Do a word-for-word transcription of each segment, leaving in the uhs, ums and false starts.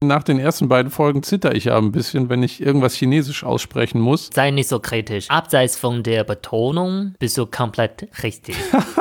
Nach den ersten beiden Folgen zitter ich ja ein bisschen, wenn ich irgendwas Chinesisch aussprechen muss. Sei nicht so kritisch. Abseits von der Betonung bist du komplett richtig.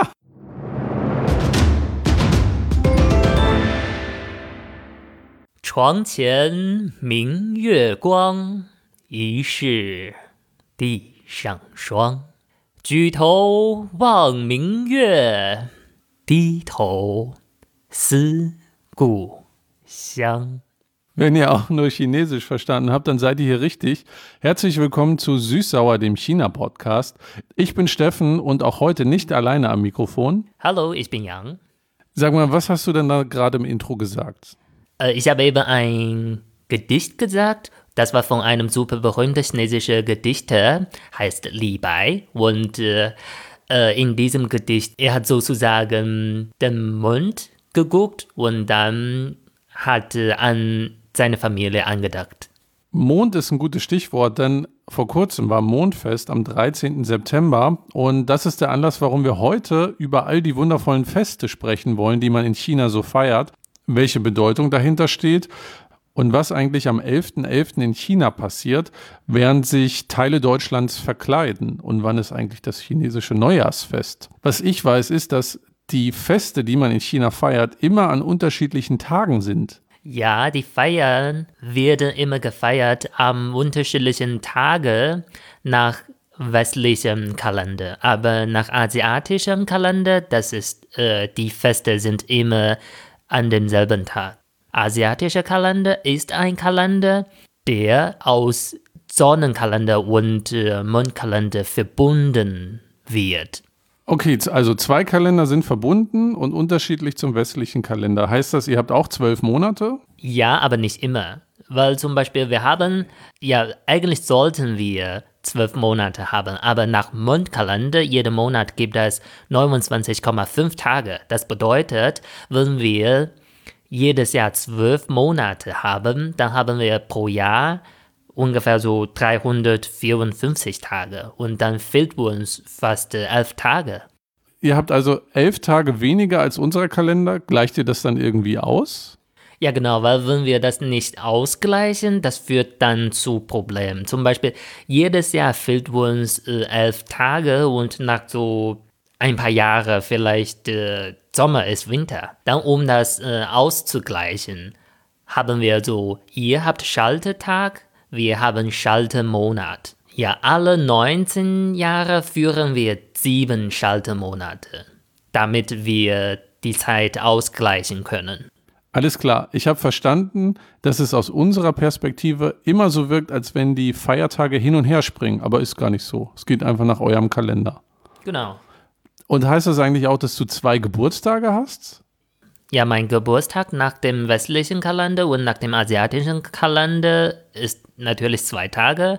床前明月光，疑是地上霜。举头望明月，低头思故乡。 Wenn ihr auch nur Chinesisch verstanden habt, dann seid ihr hier richtig. Herzlich willkommen zu Süß-Sauer, dem China-Podcast. Ich bin Steffen und auch heute nicht alleine am Mikrofon. Hallo, ich bin Yang. Sag mal, was hast du denn da gerade im Intro gesagt? Äh, ich habe eben ein Gedicht gesagt. Das war von einem super berühmten chinesischen Gedichter, heißt Li Bai. Und äh, äh, in diesem Gedicht, er hat sozusagen den Mond geguckt und dann hat äh, an seine Familie angedacht. Mond ist ein gutes Stichwort, denn vor kurzem war Mondfest am dreizehnten September und das ist der Anlass, warum wir heute über all die wundervollen Feste sprechen wollen, die man in China so feiert, welche Bedeutung dahinter steht und was eigentlich am elften elften in China passiert, während sich Teile Deutschlands verkleiden und wann ist eigentlich das chinesische Neujahrsfest. Was ich weiß, ist, dass die Feste, die man in China feiert, immer an unterschiedlichen Tagen sind. Ja, die Feiern werden immer gefeiert am unterschiedlichen Tage nach westlichem Kalender. Aber nach asiatischem Kalender, das ist, äh, die Feste sind immer an demselben Tag. Asiatischer Kalender ist ein Kalender, der aus Sonnenkalender und äh, Mondkalender verbunden wird. Okay, also zwei Kalender sind verbunden und unterschiedlich zum westlichen Kalender. Heißt das, ihr habt auch zwölf Monate? Ja, aber nicht immer. Weil zum Beispiel wir haben, ja, eigentlich sollten wir zwölf Monate haben, aber nach Mondkalender, jeden Monat gibt es neunundzwanzig Komma fünf Tage. Das bedeutet, wenn wir jedes Jahr zwölf Monate haben, dann haben wir pro Jahr ungefähr so dreihundertvierundfünfzig Tage und dann fehlt uns fast äh, elf Tage. Ihr habt also elf Tage weniger als unser Kalender. Gleicht ihr das dann irgendwie aus? Ja genau, weil wenn wir das nicht ausgleichen, das führt dann zu Problemen. Zum Beispiel jedes Jahr fehlt uns äh, elf Tage und nach so ein paar Jahren vielleicht äh, Sommer ist Winter. Dann um das äh, auszugleichen, haben wir so, ihr habt Schaltetag, wir haben Schaltemonat. Ja, alle neunzehn Jahre führen wir sieben Schaltemonate, damit wir die Zeit ausgleichen können. Alles klar. Ich habe verstanden, dass es aus unserer Perspektive immer so wirkt, als wenn die Feiertage hin und her springen. Aber ist gar nicht so. Es geht einfach nach eurem Kalender. Genau. Und heißt das eigentlich auch, dass du zwei Geburtstage hast? Ja, mein Geburtstag nach dem westlichen Kalender und nach dem asiatischen Kalender ist natürlich zwei Tage,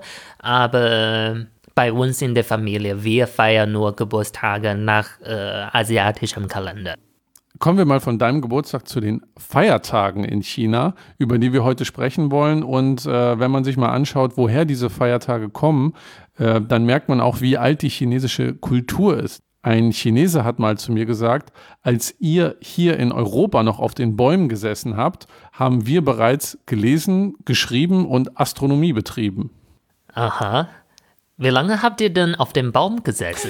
aber bei uns in der Familie, wir feiern nur Geburtstage nach äh, asiatischem Kalender. Kommen wir mal von deinem Geburtstag zu den Feiertagen in China, über die wir heute sprechen wollen. Und äh, wenn man sich mal anschaut, woher diese Feiertage kommen, äh, dann merkt man auch, wie alt die chinesische Kultur ist. Ein Chinese hat mal zu mir gesagt, als ihr hier in Europa noch auf den Bäumen gesessen habt, haben wir bereits gelesen, geschrieben und Astronomie betrieben. Aha. Wie lange habt ihr denn auf dem Baum gesessen?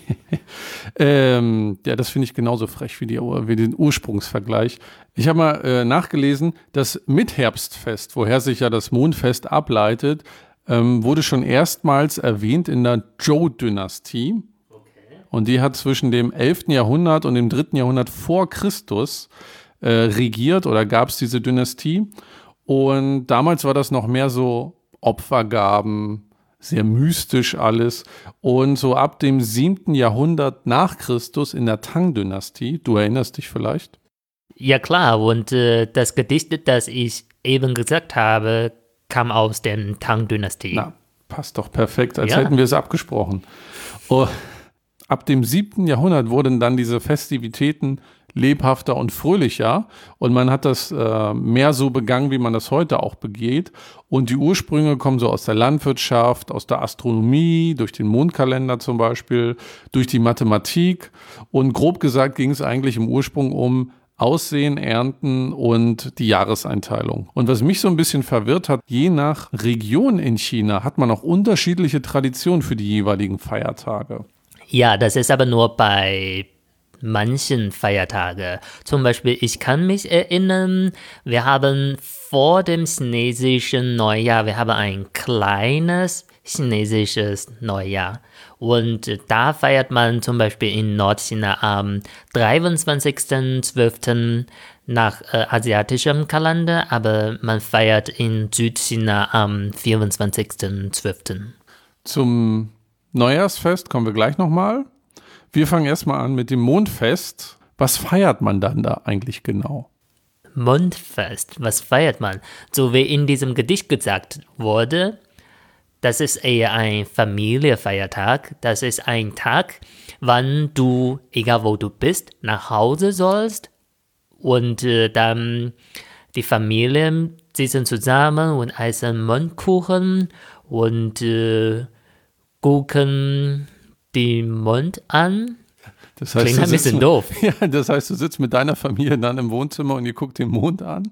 ähm, ja, das finde ich genauso frech wie, die, wie den Ursprungsvergleich. Ich habe mal äh, nachgelesen, das Mitherbstfest, woher sich ja das Mondfest ableitet, ähm, wurde schon erstmals erwähnt in der Zhou-Dynastie. Und die hat zwischen dem elften Jahrhundert und dem dritten Jahrhundert vor Christus äh, regiert oder gab es diese Dynastie. Und damals war das noch mehr so Opfergaben, sehr mystisch alles. Und so ab dem siebten Jahrhundert nach Christus in der Tang-Dynastie, du erinnerst dich vielleicht? Ja klar, und äh, das Gedicht, das ich eben gesagt habe, kam aus der Tang-Dynastie. Na, passt doch perfekt, als ja. hätten wir es abgesprochen. Oh. Ab dem siebten Jahrhundert wurden dann diese Festivitäten lebhafter und fröhlicher und man hat das äh, mehr so begangen, wie man das heute auch begeht. Und die Ursprünge kommen so aus der Landwirtschaft, aus der Astronomie, durch den Mondkalender zum Beispiel, durch die Mathematik. Und grob gesagt ging es eigentlich im Ursprung um Aussehen, Ernten und die Jahreseinteilung. Und was mich so ein bisschen verwirrt hat, je nach Region in China hat man auch unterschiedliche Traditionen für die jeweiligen Feiertage. Ja, das ist aber nur bei manchen Feiertagen. Zum Beispiel, ich kann mich erinnern, wir haben vor dem chinesischen Neujahr, wir haben ein kleines chinesisches Neujahr. Und da feiert man zum Beispiel in Nordchina am dreiundzwanzigsten zwölften nach äh, asiatischem Kalender, aber man feiert in Südchina am vierundzwanzigsten zwölften Zum Neujahrsfest kommen wir gleich nochmal. Wir fangen erstmal an mit dem Mondfest. Was feiert man dann da eigentlich genau? Mondfest, was feiert man? So wie in diesem Gedicht gesagt wurde, das ist eher ein Familienfeiertag. Das ist ein Tag, wann du, egal wo du bist, nach Hause sollst und äh, dann die Familien sitzen zusammen und essen Mondkuchen und äh, gucken den Mond an. Das heißt, Klingt ein bisschen mit, doof. Ja, das heißt, du sitzt mit deiner Familie dann im Wohnzimmer und ihr guckt den Mond an?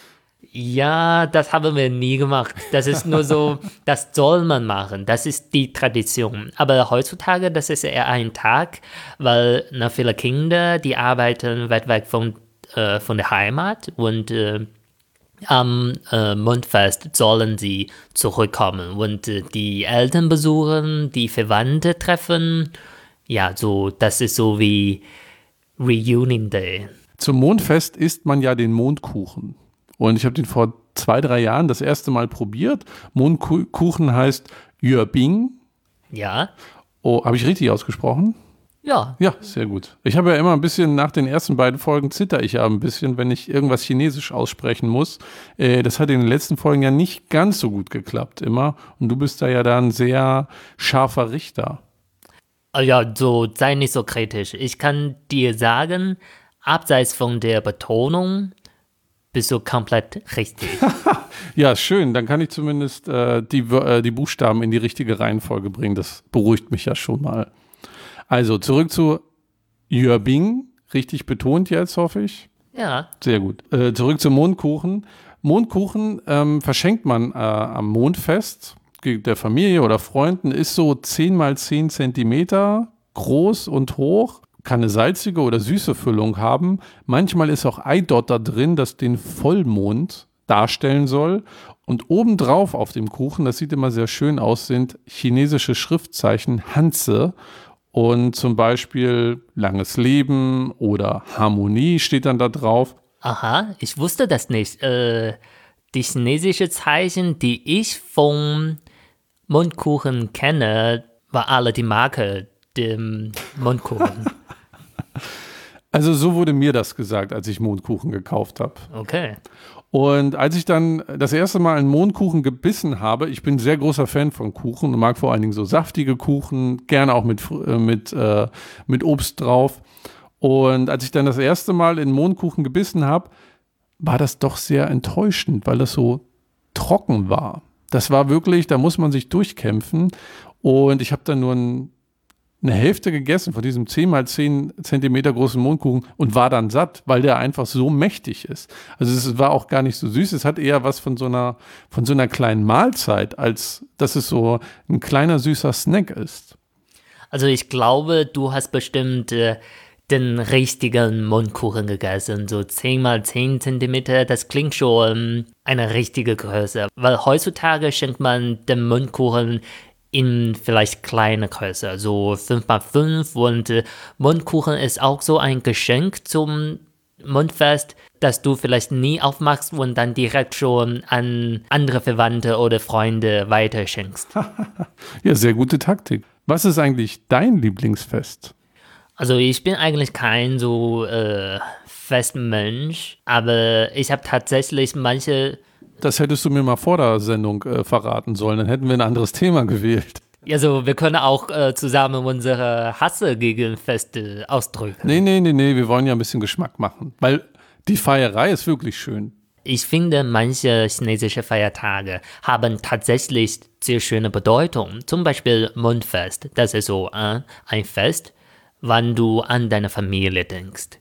Ja, das haben wir nie gemacht. Das ist nur so, das soll man machen. Das ist die Tradition. Aber heutzutage, das ist eher ein Tag, weil na, viele Kinder, die arbeiten weit weg von, äh, von der Heimat und äh, am äh, Mondfest sollen sie zurückkommen und äh, die Eltern besuchen, die Verwandte treffen. Ja, so, das ist so wie Reunion Day. Zum Mondfest isst man ja den Mondkuchen. Und ich habe den vor zwei, drei Jahren das erste Mal probiert. Mondkuchen heißt Yuebing. Ja. Oh, habe ich richtig ausgesprochen? Ja. Ja, sehr gut. Ich habe ja immer ein bisschen, nach den ersten beiden Folgen zitter ich ja ein bisschen, wenn ich irgendwas Chinesisch aussprechen muss. Äh, das hat in den letzten Folgen ja nicht ganz so gut geklappt immer. Und du bist da ja dann sehr scharfer Richter. Ja, so sei nicht so kritisch. Ich kann dir sagen, abseits von der Betonung bist du komplett richtig. Ja, schön. Dann kann ich zumindest äh, die, äh, die Buchstaben in die richtige Reihenfolge bringen. Das beruhigt mich ja schon mal. Also zurück zu Yuebing. Richtig betont jetzt, hoffe ich. Ja. Sehr gut. Äh, zurück zum Mondkuchen. Mondkuchen ähm, verschenkt man äh, am Mondfest der Familie oder Freunden, ist so zehn mal zehn Zentimeter groß und hoch, kann eine salzige oder süße Füllung haben. Manchmal ist auch Eidotter drin, das den Vollmond darstellen soll. Und obendrauf auf dem Kuchen, das sieht immer sehr schön aus, sind chinesische Schriftzeichen Hanzi. Und zum Beispiel langes Leben oder Harmonie steht dann da drauf. Aha, ich wusste das nicht. Äh, die chinesischen Zeichen, die ich vom Mondkuchen kenne, war alle die Marke dem Mondkuchen. Also so wurde mir das gesagt, als ich Mondkuchen gekauft habe. Okay. Und als ich dann das erste Mal einen Mondkuchen gebissen habe, ich bin ein sehr großer Fan von Kuchen und mag vor allen Dingen so saftige Kuchen, gerne auch mit, mit, äh, mit Obst drauf. Und als ich dann das erste Mal in Mondkuchen gebissen habe, war das doch sehr enttäuschend, weil das so trocken war. Das war wirklich, da muss man sich durchkämpfen. Und ich habe dann nur ein, eine Hälfte gegessen von diesem zehn mal zehn Zentimeter großen Mondkuchen und war dann satt, weil der einfach so mächtig ist. Also es war auch gar nicht so süß. Es hat eher was von so einer, von so einer kleinen Mahlzeit, als dass es so ein kleiner süßer Snack ist. Also ich glaube, du hast bestimmt äh, den richtigen Mondkuchen gegessen. So zehn mal zehn Zentimeter, das klingt schon eine richtige Größe. Weil heutzutage schenkt man den Mondkuchen in vielleicht kleine Größe, so fünf mal fünf. Und äh, Mondkuchen ist auch so ein Geschenk zum Mondfest, dass du vielleicht nie aufmachst und dann direkt schon an andere Verwandte oder Freunde weiterschenkst. Ja, sehr gute Taktik. Was ist eigentlich dein Lieblingsfest? Also ich bin eigentlich kein so äh, Festmensch, aber ich habe tatsächlich manche... Das hättest du mir mal vor der Sendung äh, verraten sollen, dann hätten wir ein anderes Thema gewählt. Also wir können auch äh, zusammen unsere Hasse gegen Feste ausdrücken. Nee, nee, nee, nee, wir wollen ja ein bisschen Geschmack machen, weil die Feierei ist wirklich schön. Ich finde, manche chinesische Feiertage haben tatsächlich sehr schöne Bedeutung. Zum Beispiel Mondfest, das ist so äh, ein Fest, wann du an deine Familie denkst.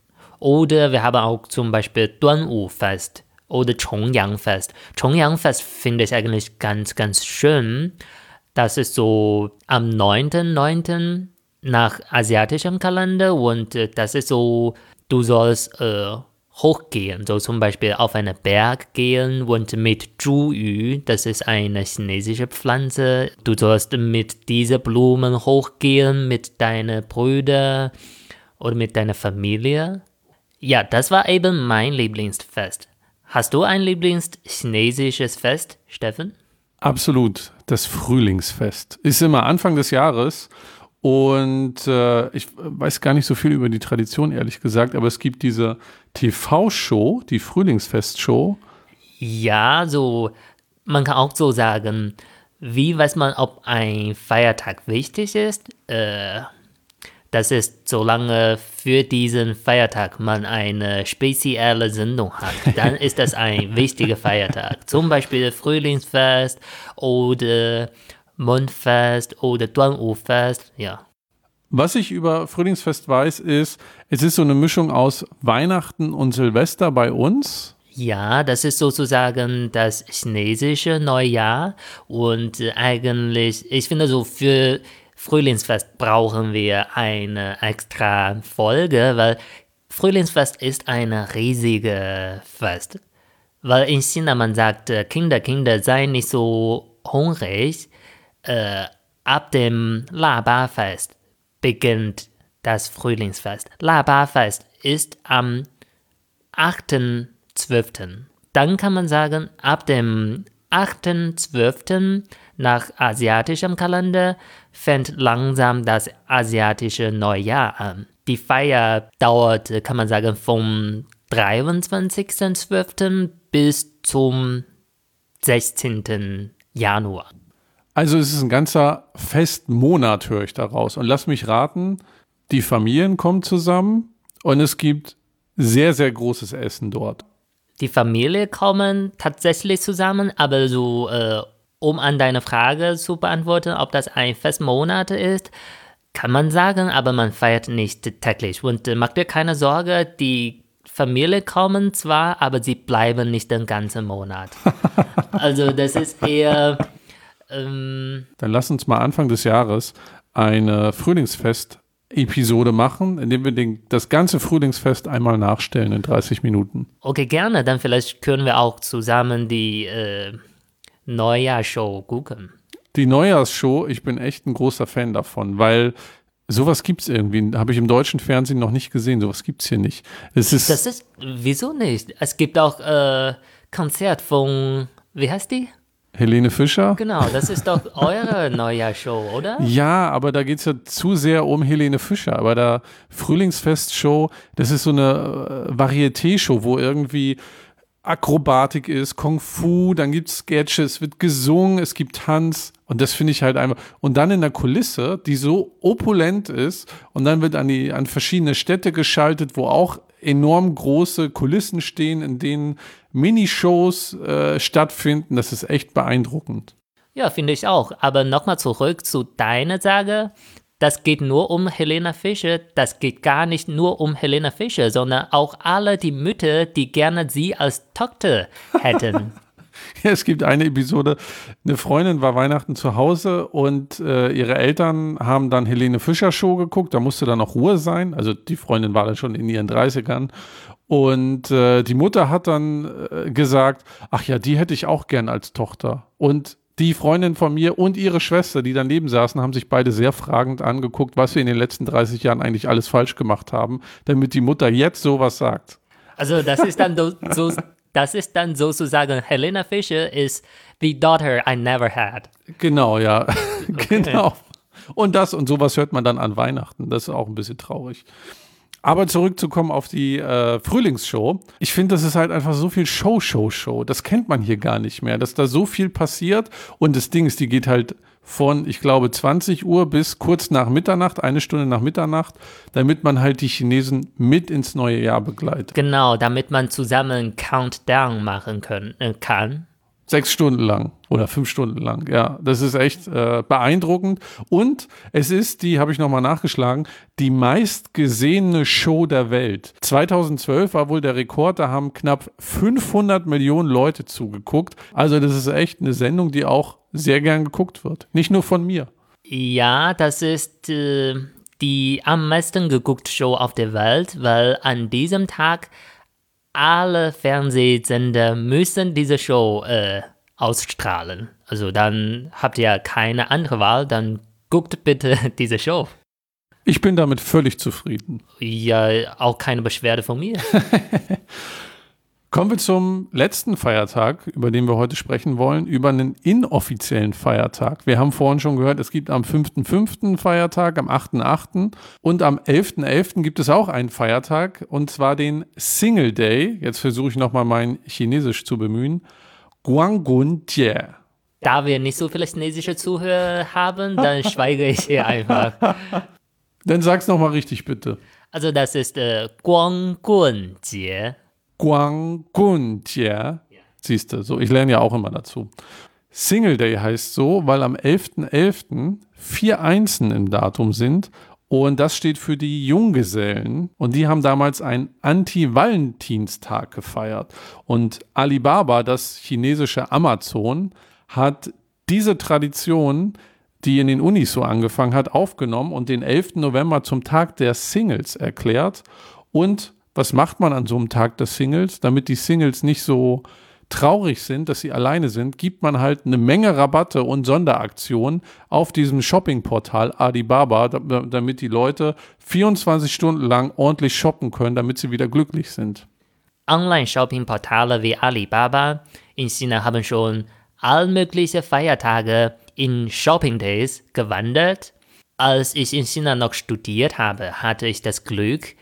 Oder wir haben auch zum Beispiel Duanwu-Fest oder Chongyang-Fest. Chongyang-Fest finde ich eigentlich ganz, ganz schön. Das ist so am neunten neunten nach asiatischem Kalender und äh, das ist so, du sollst äh, hochgehen, so zum Beispiel auf einen Berg gehen und mit Zhuyu, das ist eine chinesische Pflanze, du sollst mit diesen Blumen hochgehen mit deinen Brüdern oder mit deiner Familie. Ja, das war eben mein Lieblingsfest. Hast du ein Lieblingschinesisches Fest, Steffen? Absolut, das Frühlingsfest. Ist immer Anfang des Jahres und äh, ich weiß gar nicht so viel über die Tradition, ehrlich gesagt, aber es gibt diese T V-Show, die Frühlingsfest-Show. Ja, so, man kann auch so sagen, wie weiß man, ob ein Feiertag wichtig ist? Äh, das ist, solange für diesen Feiertag man eine spezielle Sendung hat, dann ist das ein wichtiger Feiertag. Zum Beispiel Frühlingsfest oder Mondfest oder Duanwu-Fest, ja. Was ich über Frühlingsfest weiß, ist, es ist so eine Mischung aus Weihnachten und Silvester bei uns. Ja, das ist sozusagen das chinesische Neujahr und äh, eigentlich, ich finde so für Frühlingsfest brauchen wir eine extra Folge, weil Frühlingsfest ist ein riesiges Fest. Weil in China man sagt, äh, Kinder, Kinder, seien nicht so hungrig. Äh, ab dem Laba-Fest beginnt das Frühlingsfest. Laba-Fest ist am achten zwölften Dann kann man sagen, ab dem achten zwölften nach asiatischem Kalender fängt langsam das asiatische Neujahr an. Die Feier dauert, kann man sagen, vom dreiundzwanzigsten zwölften bis zum sechzehnten Januar. Also es ist ein ganzer Festmonat, höre ich daraus. Und lass mich raten, die Familien kommen zusammen und es gibt sehr, sehr großes Essen dort. Die Familie kommen tatsächlich zusammen, aber so, äh, um an deine Frage zu beantworten, ob das ein Festmonat ist, kann man sagen, aber man feiert nicht täglich. Und äh, mach dir keine Sorge, die Familie kommen zwar, aber sie bleiben nicht den ganzen Monat. Also das ist eher... Ähm, Dann lass uns mal Anfang des Jahres eine Frühlingsfest-Episode machen, indem wir den, das ganze Frühlingsfest einmal nachstellen in dreißig Minuten. okay, gerne. Dann vielleicht können wir auch zusammen die äh, Neujahrsshow gucken. Die Neujahrsshow, ich bin echt ein großer Fan davon, weil sowas gibt es irgendwie, habe ich im deutschen Fernsehen noch nicht gesehen, sowas gibt es hier nicht. Es ist, Das ist, wieso nicht? Es gibt auch äh, Konzert von, wie heißt die? Helene Fischer? Genau, das ist doch eure Neujahrsshow, oder? Ja, aber da geht es ja zu sehr um Helene Fischer. Aber der Frühlingsfest-Show, das ist so eine äh, Varieté-Show, wo irgendwie Akrobatik ist, Kung Fu, dann gibt es Sketches, es wird gesungen, es gibt Tanz und das finde ich halt einfach. Und dann in der Kulisse, die so opulent ist und dann wird an, die, an verschiedene Städte geschaltet, wo auch enorm große Kulissen stehen, in denen Minishows äh, stattfinden. Das ist echt beeindruckend. Ja, finde ich auch. Aber nochmal zurück zu deiner Sage. Das geht nur um Helene Fischer. Das geht gar nicht nur um Helene Fischer, sondern auch alle die Mütter, die gerne sie als Tochter hätten. Ja, es gibt eine Episode, eine Freundin war Weihnachten zu Hause und äh, ihre Eltern haben dann Helene Fischer Show geguckt, da musste dann auch Ruhe sein, also die Freundin war dann schon in ihren dreißigern und äh, die Mutter hat dann äh, gesagt, ach ja, die hätte ich auch gern als Tochter und die Freundin von mir und ihre Schwester, die daneben saßen, haben sich beide sehr fragend angeguckt, was wir in den letzten dreißig Jahren eigentlich alles falsch gemacht haben, damit die Mutter jetzt sowas sagt. Also das ist dann so, so das ist dann sozusagen, Helene Fischer ist the daughter I never had. Genau, ja, okay. Genau. Und das und sowas hört man dann an Weihnachten, das ist auch ein bisschen traurig. Aber zurückzukommen auf die äh, Frühlingsshow. Ich finde, das ist halt einfach so viel Show, Show, Show. Das kennt man hier gar nicht mehr, dass da so viel passiert. Und das Ding ist, die geht halt von, ich glaube, zwanzig Uhr bis kurz nach Mitternacht, eine Stunde nach Mitternacht, damit man halt die Chinesen mit ins neue Jahr begleitet. Genau, damit man zusammen Countdown machen können, äh, kann. Sechs Stunden lang oder fünf Stunden lang, ja. Das ist echt äh, beeindruckend. Und es ist, die habe ich nochmal nachgeschlagen, die meistgesehene Show der Welt. zweitausendzwölf war wohl der Rekord, da haben knapp fünfhundert Millionen Leute zugeguckt. Also das ist echt eine Sendung, die auch sehr gern geguckt wird. Nicht nur von mir. Ja, das ist äh, die am meisten geguckte Show auf der Welt, weil an diesem Tag alle Fernsehsender müssen diese Show äh, ausstrahlen. Also dann habt ihr keine andere Wahl, dann guckt bitte diese Show. Ich bin damit völlig zufrieden. Ja, auch keine Beschwerde von mir. Kommen wir zum letzten Feiertag, über den wir heute sprechen wollen, über einen inoffiziellen Feiertag. Wir haben vorhin schon gehört, es gibt am fünften fünften Feiertag, am achten achten und am elften elften gibt es auch einen Feiertag, und zwar den Single Day. Jetzt versuche ich nochmal mein Chinesisch zu bemühen. Guanggunjie. Da wir nicht so viele chinesische Zuhörer haben, dann schweige ich hier einfach. Dann sag's nochmal richtig, bitte. Also das ist äh, Guanggunjie. Guanggunjie. Siehst du, so, ich lerne ja auch immer dazu. Single Day heißt so, weil am elften elften vier Einsen im Datum sind, und das steht für die Junggesellen, und die haben damals einen Anti-Valentinstag gefeiert. Und Alibaba, das chinesische Amazon, hat diese Tradition, die in den Unis so angefangen hat, aufgenommen und den elften November zum Tag der Singles erklärt. Und was macht man an so einem Tag der Singles? Damit die Singles nicht so traurig sind, dass sie alleine sind, gibt man halt eine Menge Rabatte und Sonderaktionen auf diesem Shoppingportal Alibaba, damit die Leute vierundzwanzig Stunden lang ordentlich shoppen können, damit sie wieder glücklich sind. Online-Shopping-Portale wie Alibaba in China haben schon all mögliche Feiertage in Shopping Days gewandelt. Als ich in China noch studiert habe, hatte ich das Glück,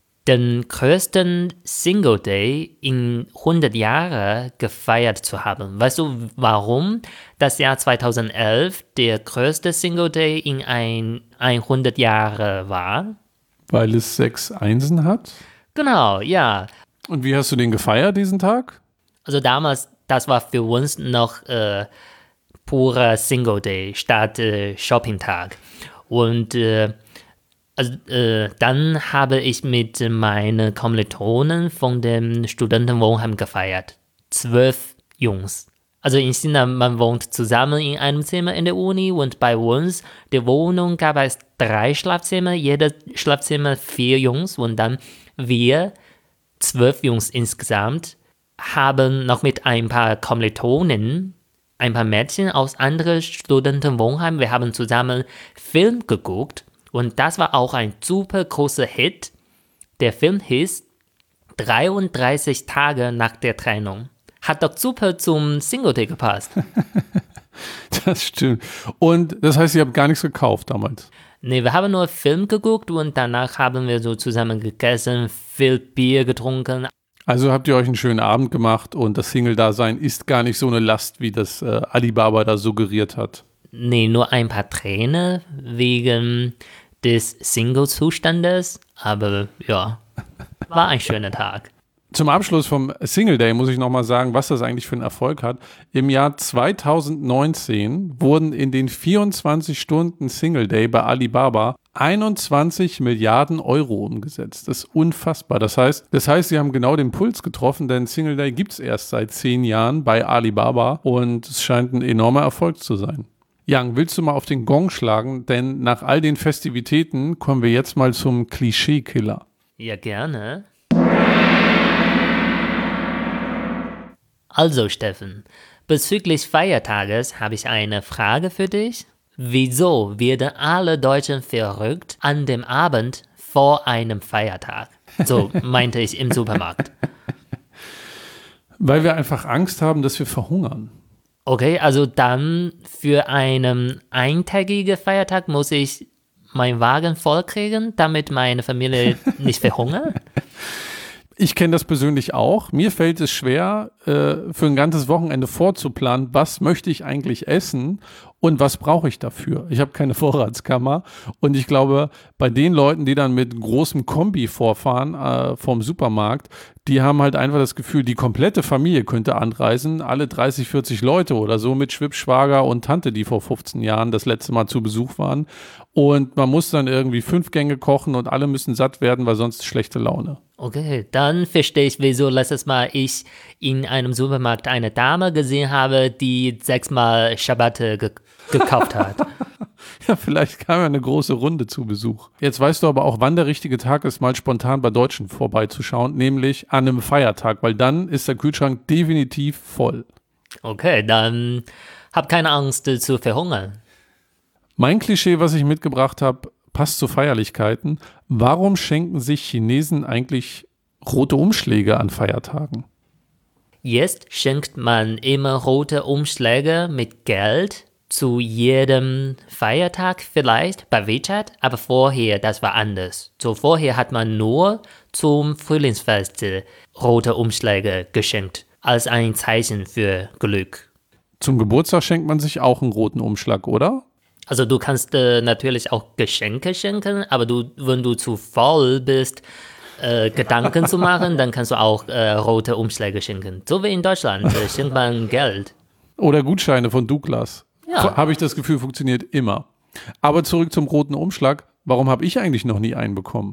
den größten Single Day in hundert Jahren gefeiert zu haben. Weißt du, warum das Jahr zweitausendelf der größte Single Day in ein, hundert Jahre war? Weil es sechs Einsen hat? Genau, ja. Und wie hast du den gefeiert, diesen Tag? Also damals, das war für uns noch äh, purer Single Day statt äh, Shopping-Tag. Und äh, Also, äh, dann habe ich mit meinen Kommilitonen von dem Studentenwohnheim gefeiert. Zwölf Jungs. Also in China, man wohnt zusammen in einem Zimmer in der Uni, und bei uns, der Wohnung, gab es drei Schlafzimmer, jedes Schlafzimmer vier Jungs, und dann wir, zwölf Jungs insgesamt, haben noch mit ein paar Kommilitonen, ein paar Mädchen aus anderen Studentenwohnheimen, wir haben zusammen Film geguckt. Und das war auch ein super großer Hit. Der Film hieß dreiunddreißig Tage nach der Trennung. Hat doch super zum Single Day gepasst. Das stimmt. Und das heißt, ihr habt gar nichts gekauft damals? Nee, wir haben nur Film geguckt, und danach haben wir so zusammen gegessen, viel Bier getrunken. Also habt ihr euch einen schönen Abend gemacht, und das Single-Dasein ist gar nicht so eine Last, wie das äh, Alibaba da suggeriert hat. Nee, nur ein paar Tränen wegen des Single-Zustandes, aber ja, war ein schöner Tag. Zum Abschluss vom Single Day muss ich nochmal sagen, was das eigentlich für einen Erfolg hat. Im Jahr zweitausendneunzehn wurden in den vierundzwanzig Stunden Single Day bei Alibaba einundzwanzig Milliarden Euro umgesetzt. Das ist unfassbar. Das heißt, das heißt, sie haben genau den Puls getroffen, denn Single Day gibt es erst seit zehn Jahren bei Alibaba, und es scheint ein enormer Erfolg zu sein. Yang, willst du mal auf den Gong schlagen? Denn nach all den Festivitäten kommen wir jetzt mal zum Klischee-Killer. Ja, gerne. Also, Steffen, bezüglich Feiertages habe ich eine Frage für dich. Wieso werden alle Deutschen verrückt an dem Abend vor einem Feiertag? So meinte ich im Supermarkt. Weil wir einfach Angst haben, dass wir verhungern. Okay, also dann für einen eintägigen Feiertag muss ich meinen Wagen vollkriegen, damit meine Familie nicht verhungert? Ich kenne das persönlich auch. Mir fällt es schwer, äh, für ein ganzes Wochenende vorzuplanen, was möchte ich eigentlich essen. Und was brauche ich dafür? Ich habe keine Vorratskammer und ich glaube, bei den Leuten, die dann mit großem Kombi vorfahren äh, vom Supermarkt, die haben halt einfach das Gefühl, die komplette Familie könnte anreisen, alle dreißig, vierzig Leute oder so mit Schwibschwager und Tante, die vor fünfzehn Jahren das letzte Mal zu Besuch waren. Und man muss dann irgendwie fünf Gänge kochen und alle müssen satt werden, weil sonst schlechte Laune. Okay, dann verstehe ich, wieso letztes Mal ich in einem Supermarkt eine Dame gesehen habe, die sechsmal Ciabatte ge- gekauft hat. Ja, vielleicht kam ja eine große Runde zu Besuch. Jetzt weißt du aber auch, wann der richtige Tag ist, mal spontan bei Deutschen vorbeizuschauen, nämlich an einem Feiertag, weil dann ist der Kühlschrank definitiv voll. Okay, dann hab keine Angst äh, zu verhungern. Mein Klischee, was ich mitgebracht habe, passt zu Feierlichkeiten. Warum schenken sich Chinesen eigentlich rote Umschläge an Feiertagen? Jetzt schenkt man immer rote Umschläge mit Geld zu jedem Feiertag vielleicht bei WeChat, aber vorher, das war anders. So vorher hat man nur zum Frühlingsfest äh, rote Umschläge geschenkt, als ein Zeichen für Glück. Zum Geburtstag schenkt man sich auch einen roten Umschlag, oder? Also du kannst äh, natürlich auch Geschenke schenken, aber du, wenn du zu faul bist, äh, Gedanken zu machen, dann kannst du auch äh, rote Umschläge schenken. So wie in Deutschland äh, schenkt man Geld. Oder Gutscheine von Douglas. Ja. Habe ich das Gefühl, funktioniert immer. Aber zurück zum roten Umschlag. Warum habe ich eigentlich noch nie einen bekommen?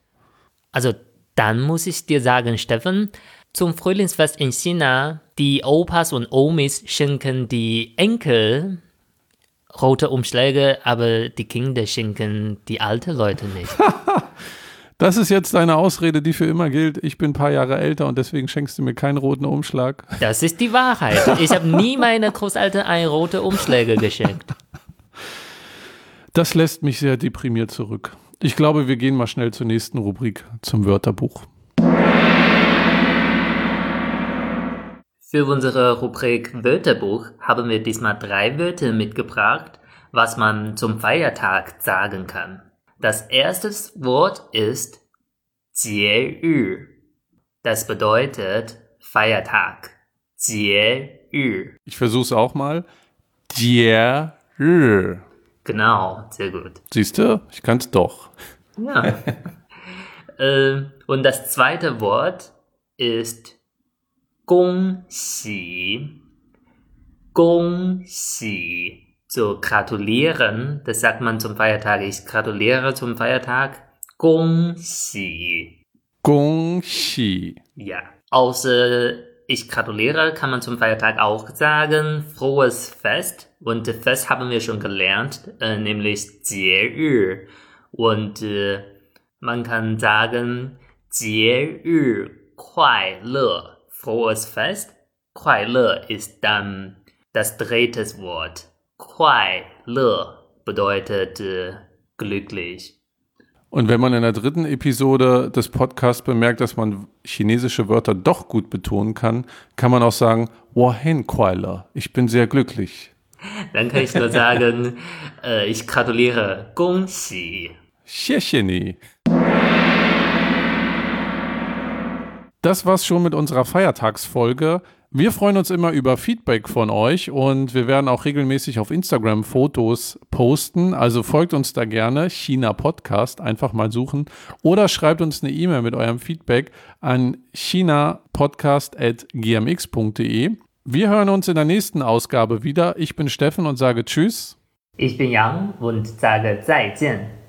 Also dann muss ich dir sagen, Steffen, zum Frühlingsfest in China, die Opas und Omis schenken die Enkel rote Umschläge, aber die Kinder schenken die alten Leute nicht. Das ist jetzt deine Ausrede, die für immer gilt. Ich bin ein paar Jahre älter und deswegen schenkst du mir keinen roten Umschlag. Das ist die Wahrheit. Ich habe nie meine Großeltern ein rote Umschläge geschenkt. Das lässt mich sehr deprimiert zurück. Ich glaube, wir gehen mal schnell zur nächsten Rubrik, zum Wörterbuch. Für unsere Rubrik Wörterbuch haben wir diesmal drei Wörter mitgebracht, was man zum Feiertag sagen kann. Das erste Wort ist 节日. Das bedeutet Feiertag. 节日. Ich versuche es auch mal. 节日. Genau, sehr gut. Siehst du? Ich kann es doch. Ja. äh, und das zweite Wort ist 恭喜. 恭喜. So, gratulieren, das sagt man zum Feiertag. Ich gratuliere zum Feiertag. 恭喜. 恭喜. Ja. Außer ich gratuliere, kann man zum Feiertag auch sagen, frohes Fest. Und Fest haben wir schon gelernt, äh, nämlich 节日. Und äh, man kann sagen, 节日快乐. Frohes Fest. 快乐 ist dann das dritte Wort. 快乐 bedeutet äh, glücklich. Und wenn man in der dritten Episode des Podcasts bemerkt, dass man chinesische Wörter doch gut betonen kann, kann man auch sagen, 我很快乐. Ich bin sehr glücklich. Dann kann ich nur sagen, äh, ich gratuliere. 恭喜. 谢谢你. Das war's schon mit unserer Feiertagsfolge. Wir freuen uns immer über Feedback von euch und wir werden auch regelmäßig auf Instagram Fotos posten. Also folgt uns da gerne, China Podcast, einfach mal suchen. Oder schreibt uns eine E-Mail mit eurem Feedback an chinapodcast at g m x punkt d e. Wir hören uns in der nächsten Ausgabe wieder. Ich bin Steffen und sage Tschüss. Ich bin Yang und sage 再见.